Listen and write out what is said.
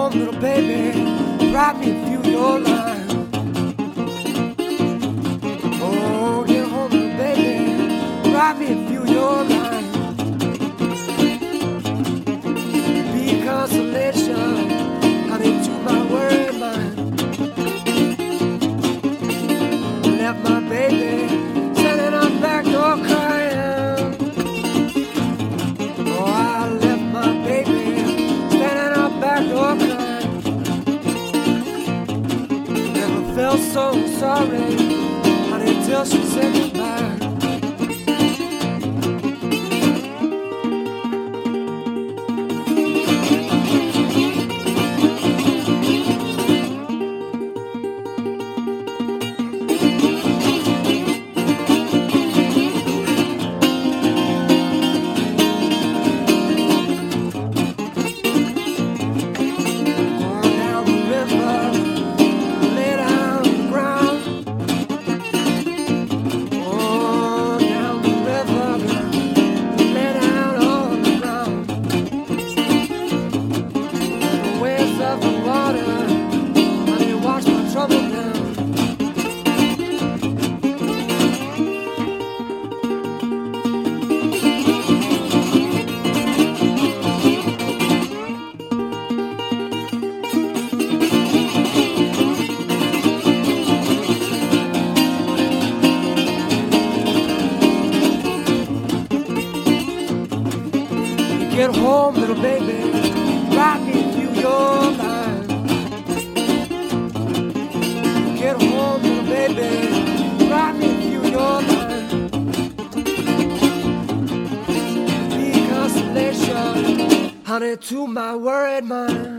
home, little baby, write me a few of your lines. Oh, get home, little baby, write me a few of your lines. Be consolation, honey, to my worried mind. Left my baby standing on back door crying. Oh, I left my baby standing on back door crying. Never felt so sorry, honey, till she said goodbye. Get home, little baby, write me a few of your lines. Get home, little baby, write me a few of your lines. Be consolation, honey, to my worried mind.